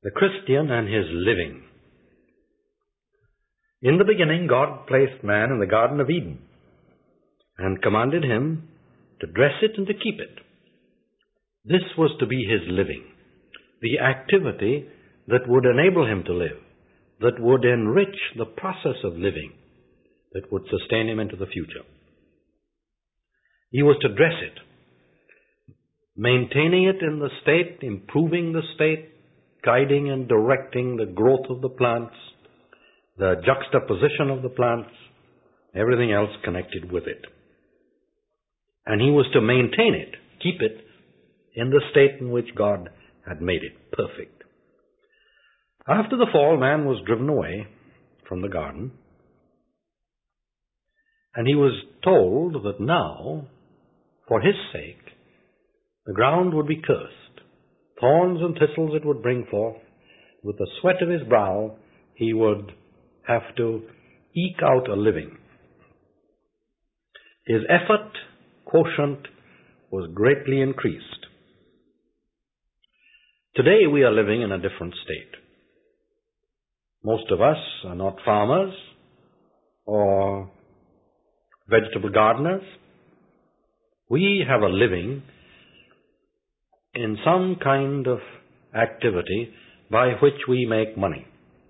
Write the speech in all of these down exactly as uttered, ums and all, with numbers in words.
The Christian and his living. In the beginning, God placed man in the Garden of Eden and commanded him to dress it and to keep it. This was to be his living, the activity that would enable him to live, that would enrich the process of living, that would sustain him into the future. He was to dress it, maintaining it in the state, improving the state, guiding and directing the growth of the plants, the juxtaposition of the plants, everything else connected with it. And he was to maintain it, keep it in the state in which God had made it perfect. After the fall, man was driven away from the garden, and he was told that now, for his sake, the ground would be cursed. Thorns and thistles it would bring forth. With the sweat of his brow, he would have to eke out a living. His effort quotient was greatly increased. Today we are living in a different state. Most of us are not farmers or vegetable gardeners. We have a living in some kind of activity by which we make money.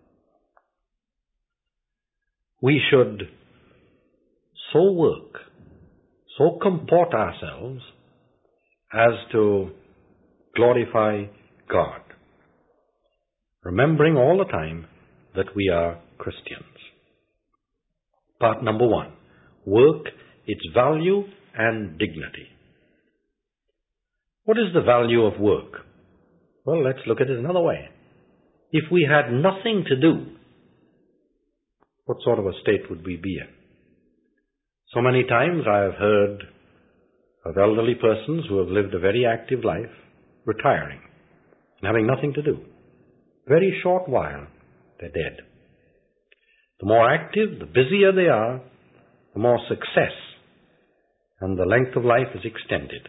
We should so work, so comport ourselves as to glorify God, remembering all the time that we are Christians. Part number one, work, its value and dignity. What is the value of work? Well, let's look at it another way. If we had nothing to do, what sort of a state would we be in? So many times I have heard of elderly persons who have lived a very active life retiring and having nothing to do. Very short while, they're dead. The more active, the busier they are, the more success and the length of life is extended.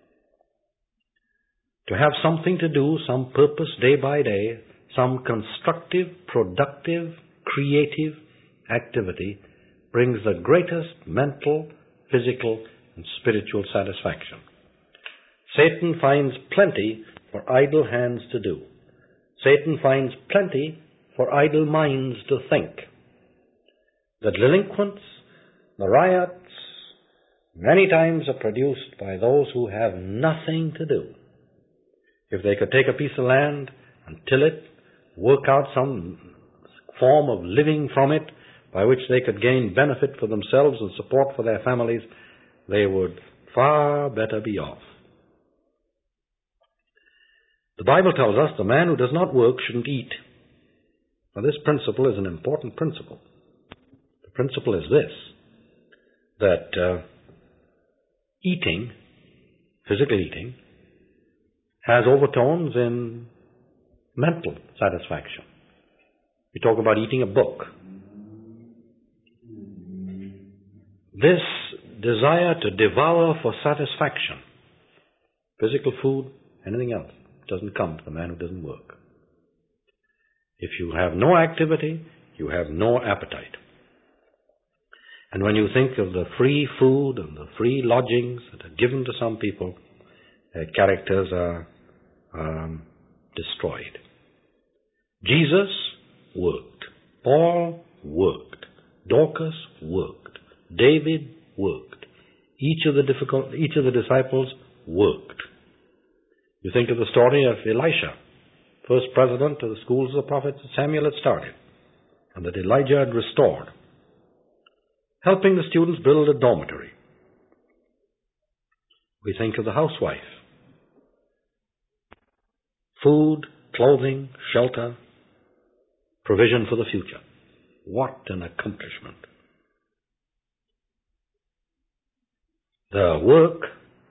To have something to do, some purpose day by day, some constructive, productive, creative activity brings the greatest mental, physical, and spiritual satisfaction. Satan finds plenty for idle hands to do. Satan finds plenty for idle minds to think. The delinquents, the riots, many times are produced by those who have nothing to do. If they could take a piece of land and till it, work out some form of living from it by which they could gain benefit for themselves and support for their families, they would far better be off. The Bible tells us the man who does not work shouldn't eat. Now this principle is an important principle. The principle is this, that uh, eating, physical eating, has overtones in mental satisfaction. We talk about eating a book. This desire to devour for satisfaction, physical food, anything else, doesn't come to the man who doesn't work. If you have no activity, you have no appetite. And when you think of the free food and the free lodgings that are given to some people, their characters are um, destroyed. Jesus worked. Paul worked. Dorcas worked. David worked. Each of the difficult, each of the disciples worked. You think of the story of Elisha, first president of the schools of the prophets that Samuel had started, and that Elijah had restored, helping the students build a dormitory. We think of the housewife. Food, clothing, shelter, provision for the future. What an accomplishment. The work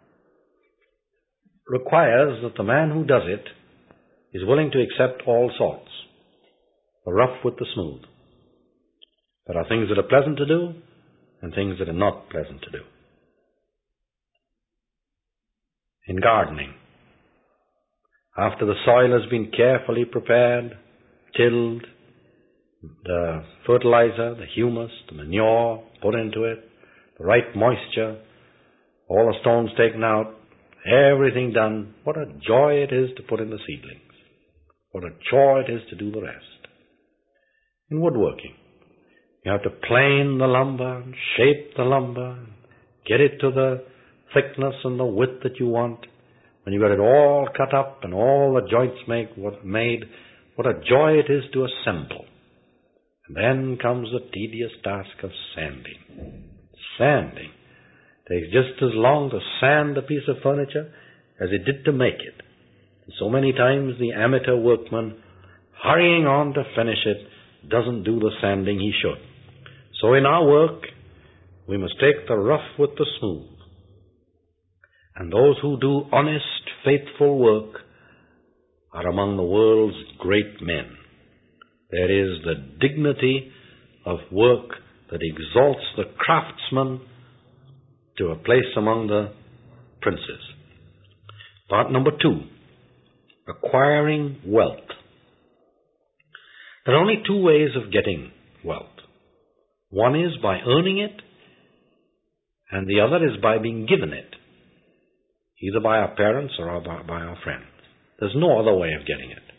requires that the man who does it is willing to accept all sorts, the rough with the smooth. There are things that are pleasant to do and things that are not pleasant to do. In gardening, after the soil has been carefully prepared, tilled, the fertilizer, the humus, the manure put into it, the right moisture, all the stones taken out, everything done, what a joy it is to put in the seedlings. What a joy it is to do the rest. In woodworking, you have to plane the lumber, and shape the lumber, get it to the thickness and the width that you want. When you got it all cut up and all the joints make what made, what a joy it is to assemble. And then comes the tedious task of sanding. Sanding takes just as long to sand a piece of furniture as it did to make it. And so many times the amateur workman, hurrying on to finish it, doesn't do the sanding he should. So in our work, we must take the rough with the smooth. And those who do honest, faithful work are among the world's great men. There is the dignity of work that exalts the craftsman to a place among the princes. Part number two, acquiring wealth. There are only two ways of getting wealth. One is by earning it, and the other is by being given it, either by our parents or by our friends. There's no other way of getting it.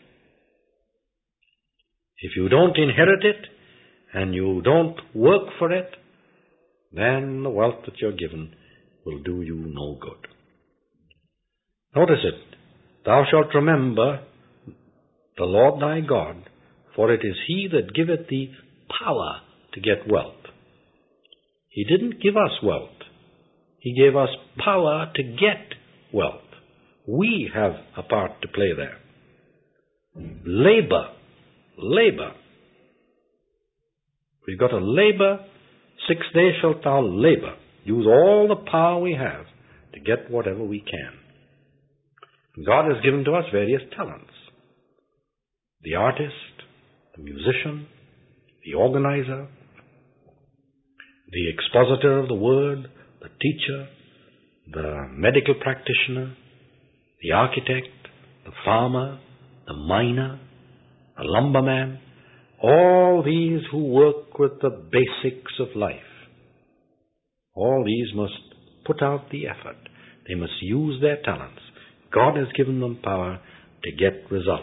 If you don't inherit it, and you don't work for it, then the wealth that you're given will do you no good. Notice it. Thou shalt remember the Lord thy God, for it is he that giveth thee power to get wealth. He didn't give us wealth. He gave us power to get wealth. We have a part to play there. Labor. Labor. We've got to labor. Six days shalt thou labor. Use all the power we have to get whatever we can. God has given to us various talents. The artist, the musician, the organizer, the expositor of the word, the teacher, the medical practitioner, the architect, the farmer, the miner, the lumberman, all these who work with the basics of life. All these must put out the effort. They must use their talents. God has given them power to get results.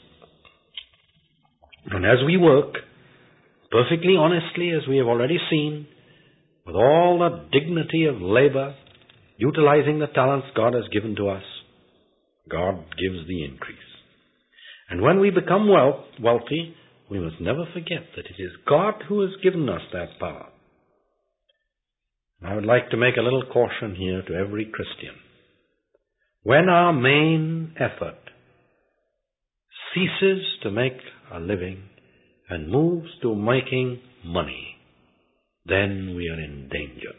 And as we work, perfectly honestly, as we have already seen, with all the dignity of labor, utilizing the talents God has given to us, God gives the increase. And when we become wealth, wealthy, we must never forget that it is God who has given us that power. I would like to make a little caution here to every Christian. When our main effort ceases to make a living and moves to making money, then we are in danger.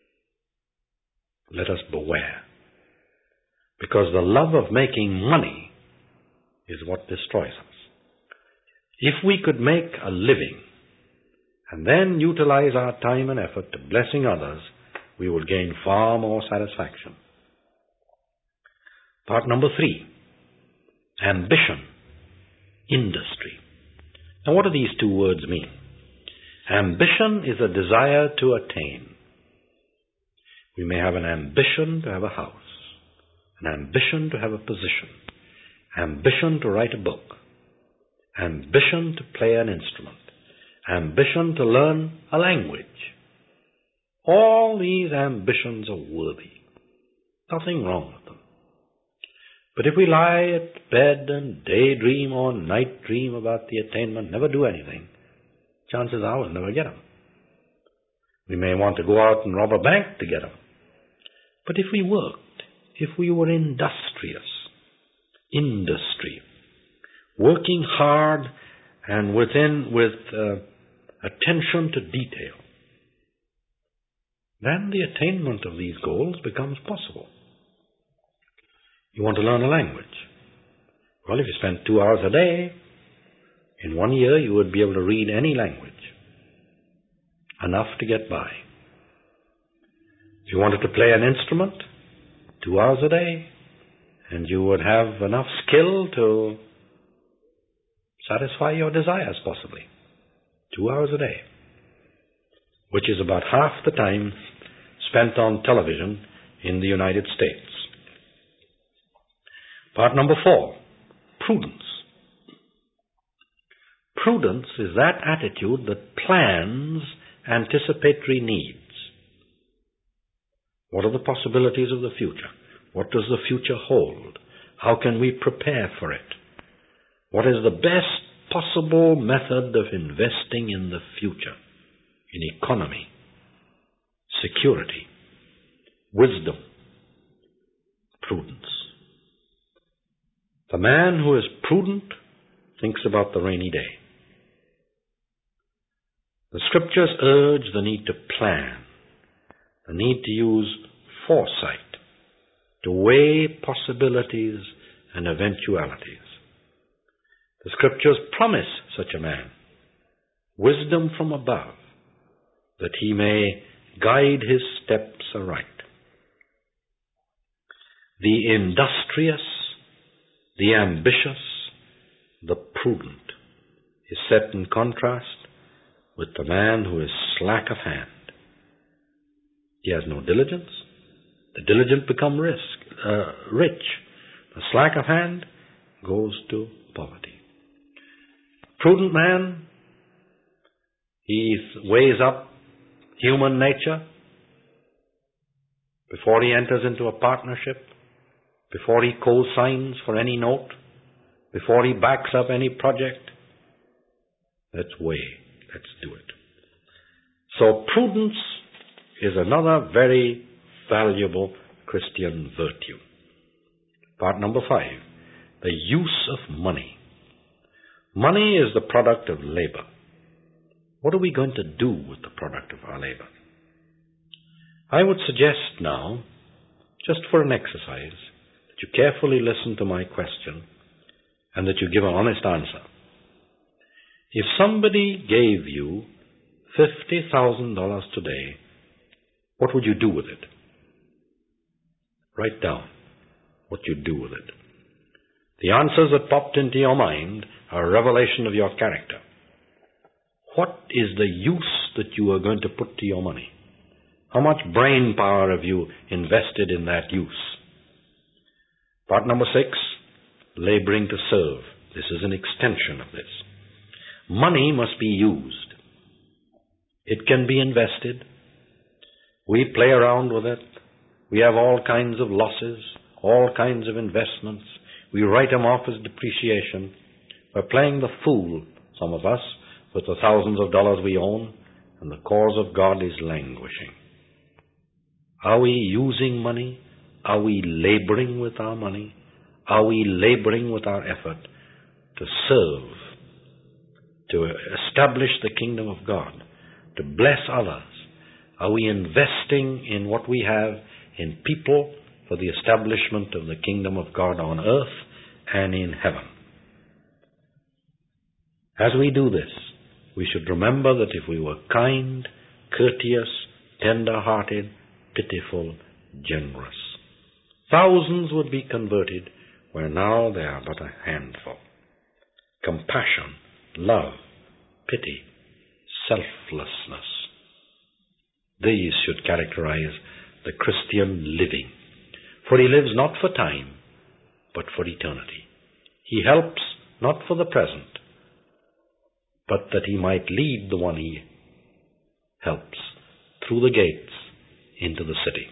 Let us beware. Because the love of making money is what destroys us. If we could make a living and then utilize our time and effort to blessing others, we would gain far more satisfaction. Part number three, ambition, industry. Now what do these two words mean? Ambition is a desire to attain. We may have an ambition to have a house, an ambition to have a position, ambition to write a book, ambition to play an instrument, ambition to learn a language. All these ambitions are worthy. Nothing wrong with them. But if we lie at bed and daydream or night dream about the attainment, never do anything, chances are we'll never get them. We may want to go out and rob a bank to get them. But if we worked, if we were industrious, industry, working hard and within with uh, attention to detail, then the attainment of these goals becomes possible. You want to learn a language. Well, if you spend two hours a day, in one year you would be able to read any language. Enough to get by. If you wanted to play an instrument, two hours a day, and you would have enough skill to satisfy your desires, possibly. Two hours a day, which is about half the time spent on television in the United States. Part number four, prudence. Prudence is that attitude that plans anticipatory needs. What are the possibilities of the future? What does the future hold? How can we prepare for it? What is the best possible method of investing in the future, in economy, security, wisdom, prudence? The man who is prudent thinks about the rainy day. The scriptures urge the need to plan, the need to use foresight, to weigh possibilities and eventualities. The scriptures promise such a man wisdom from above, that he may guide his steps aright. The industrious, the ambitious, the prudent is set in contrast with the man who is slack of hand. He has no diligence. The diligent become risk, uh, rich. The slack of hand goes to poverty. Prudent man, he weighs up human nature before he enters into a partnership, before he co-signs for any note, before he backs up any project. Let's weigh. Let's do it. So prudence is another very valuable Christian virtue. Part number five, the use of money. Money is the product of labor. What are we going to do with the product of our labor? I would suggest now, just for an exercise, that you carefully listen to my question and that you give an honest answer. If somebody gave you fifty thousand dollars today, what would you do with it? Write down what you'd do with it. The answers that popped into your mind are a revelation of your character. What is the use that you are going to put to your money? How much brain power have you invested in that use? Part number six, laboring to serve. This is an extension of this. Money must be used. It can be invested. We play around with it. We have all kinds of losses, all kinds of investments. We write them off as depreciation. We're playing the fool, some of us, with the thousands of dollars we own, and the cause of God is languishing. Are we using money? Are we laboring with our money? Are we laboring with our effort to serve, to establish the kingdom of God, to bless others? Are we investing in what we have in people for the establishment of the kingdom of God on earth and in heaven? As we do this, we should remember that if we were kind, courteous, tender-hearted, pitiful, generous, thousands would be converted where now they are but a handful. Compassion, love, pity, selflessness. These should characterize the Christian living. For he lives not for time, but for eternity. He helps not for the present, but that he might lead the one he helps through the gates into the city.